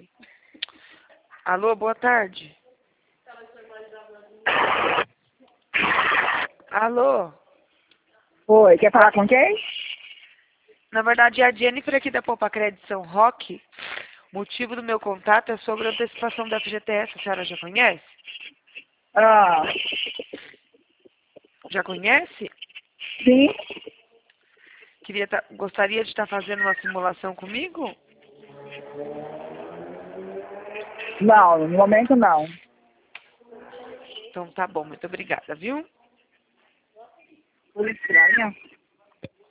Oi. Alô, boa tarde. Alô? Oi, quer falar com quem? Na verdade, é a Jennifer aqui da Poupa Crédito São Roque. O motivo do meu contato é sobre a antecipação da FGTS. A senhora já conhece? Ah, Já conhece? sim. Gostaria de estar fazendo uma simulação comigo? Não, no momento não. Então tá bom, muito obrigada, viu? Tudo estranho.